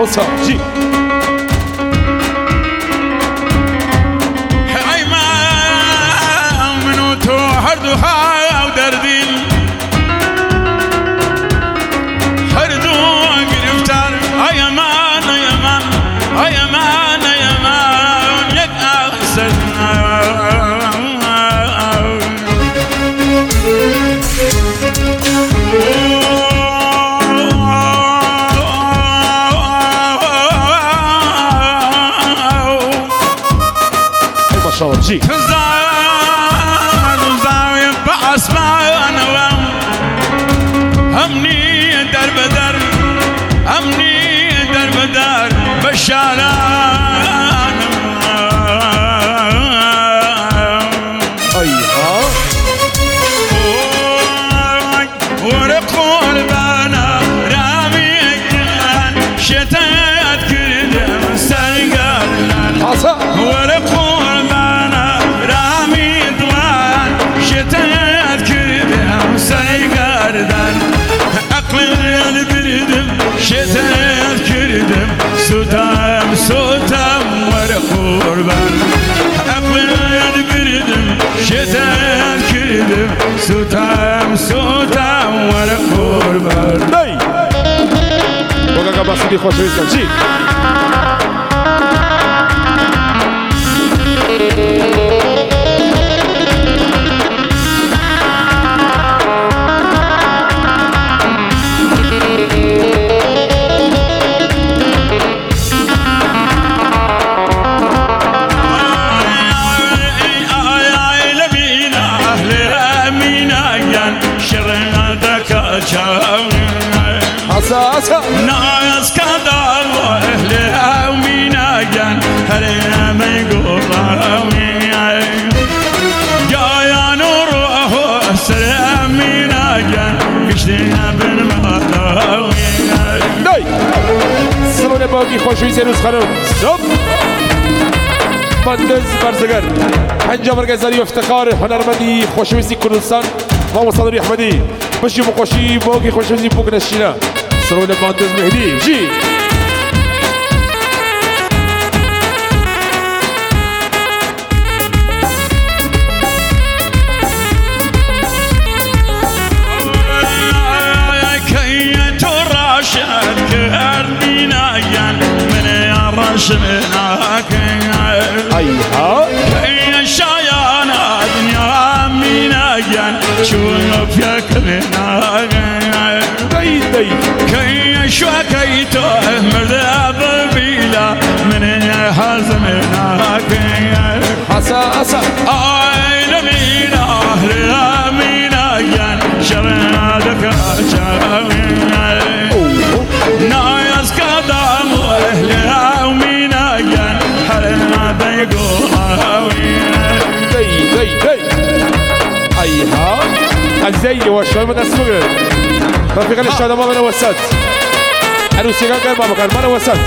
آسا جی ای من و تو هر دو ها در دل هر دو گرفتار ای من ای من ای من ای من یک احسن جی زاویه به آسمان همنی در بدر همنی در بدر بشاران ایها ور قربانا رامی کن شتایت کردم سرگردن آسا ور قربانا رامی دوان شتایت کردم سرگردن عقل بردم شتایت کردم سوتم سوتم ور قربان عقل بردم شتایت کردم سوتم سوتم ور قربان دی بگه که بسیدی خوشویستم جی آسا ناس كذا واهلها ومينا جان هلا ما يقولون يا نور سلامينا جان كشتنا بالمطاوي دی سرون باقی خوشویست روز خانم سب مهندس برزگر پنجاه مرکزی افتخار هنرمندی خوشویستی کردستان محمد صادری احمدی بشی مقاشی باقی خوشویستی بوک نشینا سرون مهندس مهدی جی ایها كي شايانا دنيا مينا جان شوف يا كلنا دی دی كي شوكيتو مرذاب بيلا من حزمنا آسا آسا اي لمينا اهل مينا جان شرادك نايس قدام اهلها ومينا جان حرنا بيقوهاوي دی دی دی ایها الزي وشوي من اسمه رفيق الشهداء ما من وسط عروسي كان ما كان من وسط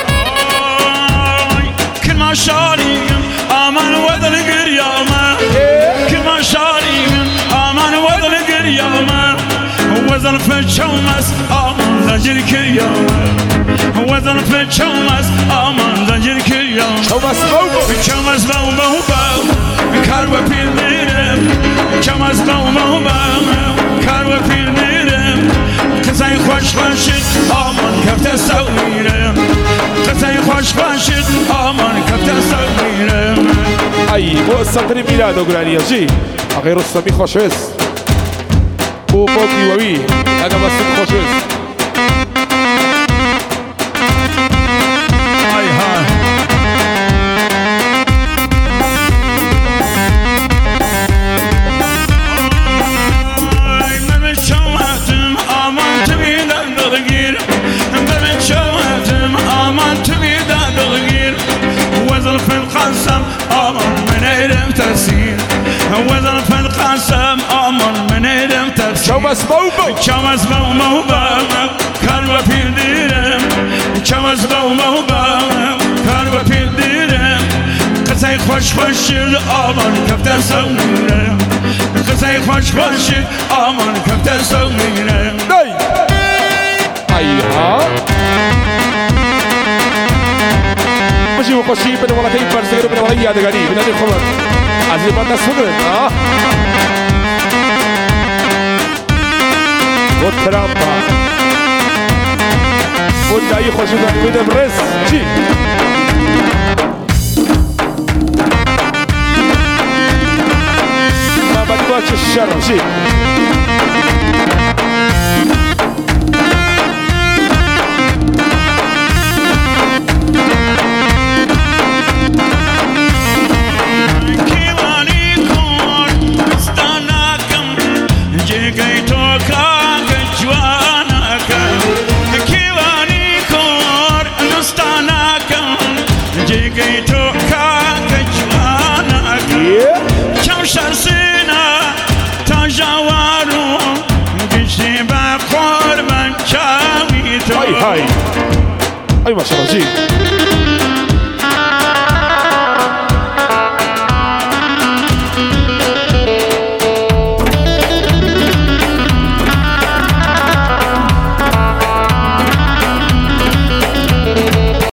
كل ما شاري امان وذل قريما كل ما شاري امان وذل قريما وذل فشومس امان زجر كريما وذل فشومس امان زجر كريما شومس بو شومس بو بو بو كارو بيرم شومس بو بو بو كارو بيرم قصاي خوش باشد امان كفت سويرم قصاي خوش باشد امان كفت سويرم ای بو سنتری میلاد اوگرانیا جی غیر السمی خوشویست بو باقی وی اگه بسید خوشویست شومس بوبو شومس بوبو كارو بيرم شومس بوبو كارو بيرم قصاي خوش باشد امان كفت سويرم قصاي خوش باشد امان كفت سويرم دی ایها خوشی بده والا که این برسه رو بده والا یادگاری بده خوبه از این بند دست بگیرید و ترامپا و دایی خوشی داری بده برس چی؟ ما بدی با چه شرم چی؟ Ay, ay, ay maşallah, sí.